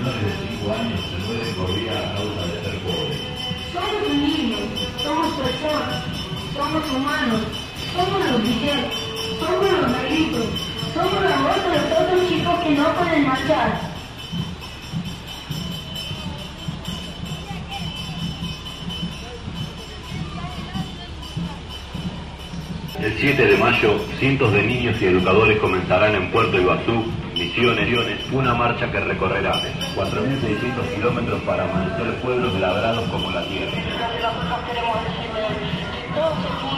menores de 5 años se mueren por día a causa de ser pobres. Somos niños, somos personas, somos humanos, somos los villeros, somos los negritos, somos la voz de los otros chicos que no pueden marchar. El 7 de mayo, cientos de niños y educadores comenzarán en Puerto Iguazú, Misiones, una marcha que recorrerá 4.600 kilómetros para amanecer pueblos labrados como la tierra. Lo que nosotros queremos decirle es, todos